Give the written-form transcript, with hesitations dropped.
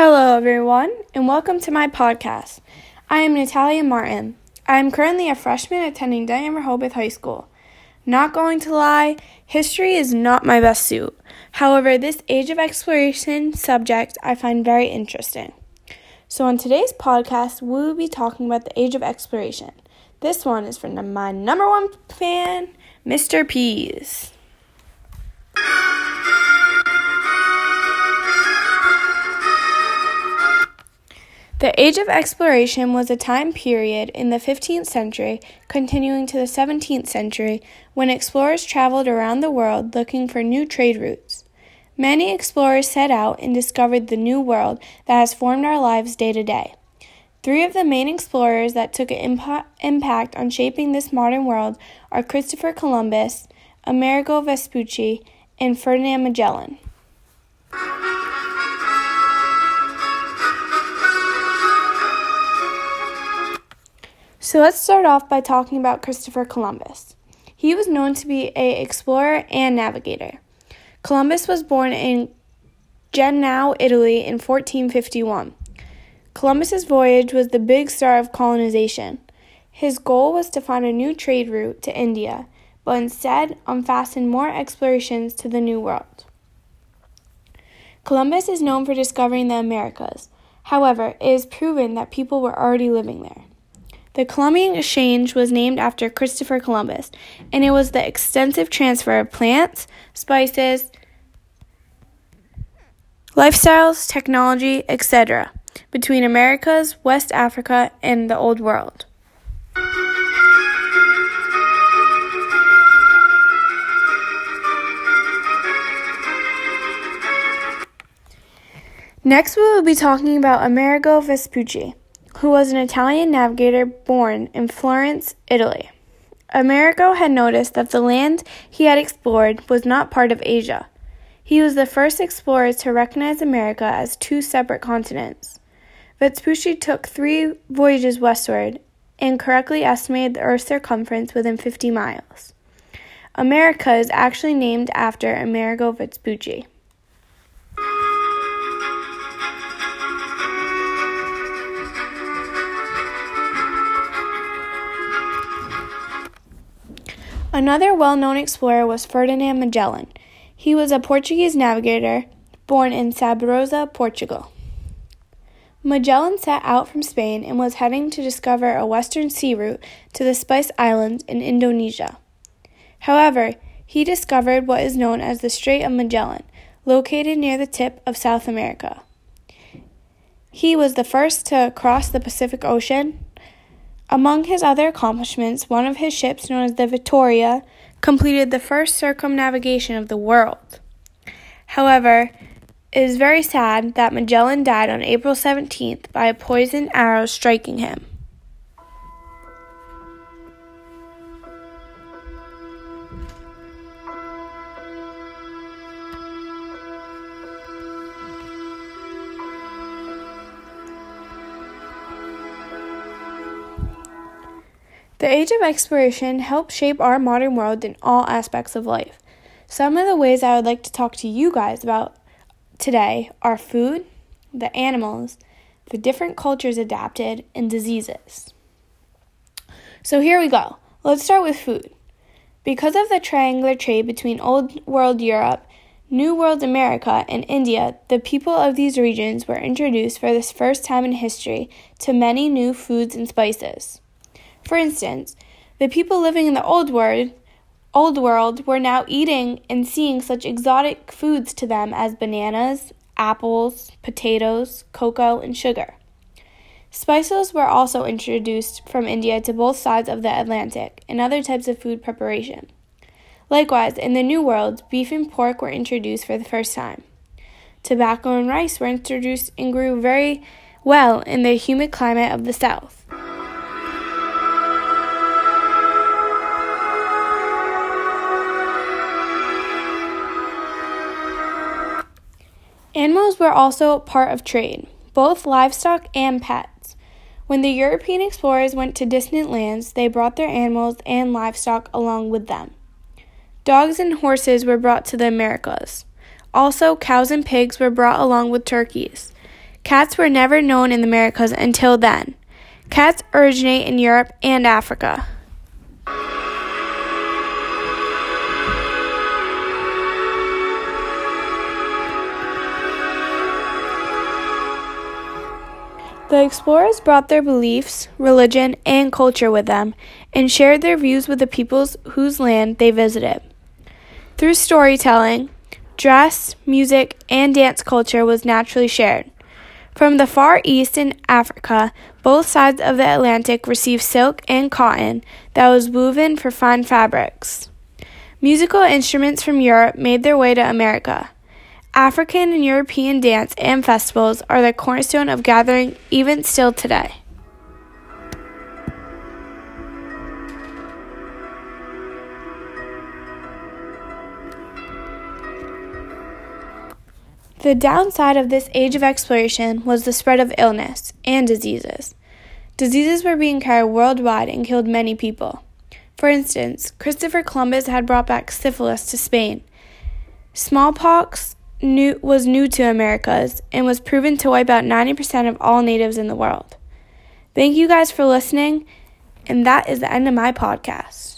Hello, everyone, and welcome to my podcast. I am Natalia Martin. I am currently a freshman attending Diane Rehoboth High School. Not going to lie, history is not my best suit. However, this age of exploration subject I find very interesting. So on today's podcast, we will be talking about the age of exploration. This one is from my number one fan, Mr. Pease. The Age of Exploration was a time period in the 15th century, continuing to the 17th century, when explorers traveled around the world looking for new trade routes. Many explorers set out and discovered the new world that has formed our lives day to day. Three of the main explorers that took an impact on shaping this modern world are Christopher Columbus, Amerigo Vespucci, and Ferdinand Magellan. So let's start off by talking about Christopher Columbus. He was known to be an explorer and navigator. Columbus was born in Genoa, Italy in 1451. Columbus's voyage was the big start of colonization. His goal was to find a new trade route to India, but instead unfasten more explorations to the New World. Columbus is known for discovering the Americas. However, it is proven that people were already living there. The Columbian Exchange was named after Christopher Columbus, and it was the extensive transfer of plants, spices, lifestyles, technology, etc. between Americas, West Africa, and the Old World. Next, we will be talking about Amerigo Vespucci, who was an Italian navigator born in Florence, Italy. Amerigo had noticed that the land he had explored was not part of Asia. He was the first explorer to recognize America as two separate continents. Vespucci took 3 voyages westward and correctly estimated the Earth's circumference within 50 miles. America is actually named after Amerigo Vespucci. Another well-known explorer was Ferdinand Magellan. He was a Portuguese navigator born in Sabrosa, Portugal. Magellan set out from Spain and was heading to discover a western sea route to the Spice Islands in Indonesia. However, he discovered what is known as the Strait of Magellan, located near the tip of South America. He was the first to cross the Pacific Ocean. Among his other accomplishments, one of his ships, known as the Victoria, completed the first circumnavigation of the world. However, it is very sad that Magellan died on April 17th by a poisoned arrow striking him. The Age of Exploration helped shape our modern world in all aspects of life. Some of the ways I would like to talk to you guys about today are food, the animals, the different cultures adapted, and diseases. So here we go. Let's start with food. Because of the triangular trade between Old World Europe, New World America, and India, the people of these regions were introduced for the first time in history to many new foods and spices. For instance, the people living in the Old World were now eating and seeing such exotic foods to them as bananas, apples, potatoes, cocoa, and sugar. Spices were also introduced from India to both sides of the Atlantic and other types of food preparation. Likewise, in the New World, beef and pork were introduced for the first time. Tobacco and rice were introduced and grew very well in the humid climate of the South. Animals were also part of trade, both livestock and pets. When the European explorers went to distant lands, they brought their animals and livestock along with them. Dogs and horses were brought to the Americas. Also, cows and pigs were brought along with turkeys. Cats were never known in the Americas until then. Cats originate in Europe and Africa. The explorers brought their beliefs, religion, and culture with them and shared their views with the peoples whose land they visited. Through storytelling, dress, music, and dance culture was naturally shared. From the Far East and Africa, both sides of the Atlantic received silk and cotton that was woven for fine fabrics. Musical instruments from Europe made their way to America. African and European dance and festivals are the cornerstone of gathering even still today. The downside of this age of exploration was the spread of illness and diseases. Diseases were being carried worldwide and killed many people. For instance, Christopher Columbus had brought back syphilis to Spain. Smallpox was new to Americas and was proven to wipe out 90% of all natives in the world. Thank you guys for listening, and that is the end of my podcast.